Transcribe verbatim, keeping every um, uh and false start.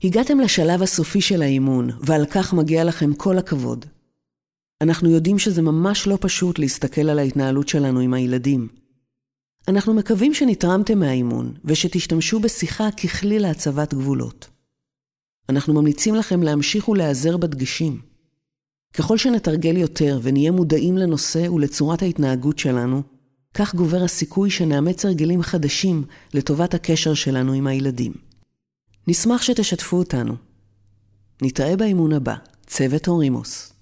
הגעתם לשלב הסופי של האימון, ועל כך מגיע לכם כל הכבוד. אנחנו יודעים שזה ממש לא פשוט להסתכל על ההתנהלות שלנו עם הילדים. אנחנו מקווים שנתרמתם מהאימון, ושתשתמשו בשיחה ככלי להצבת גבולות. אנחנו ממליצים לכם להמשיך ולהיעזר בדגשים. ככל שנתרגל יותר ונהיה מודעים לנושא ולצורת ההתנהגות שלנו, כך גובר הסיכוי שנאמץ הרגלים חדשים לטובת הקשר שלנו עם הילדים. נשמח שתשתפו אותנו. נתראה באימון הבא, צוות אורימוס.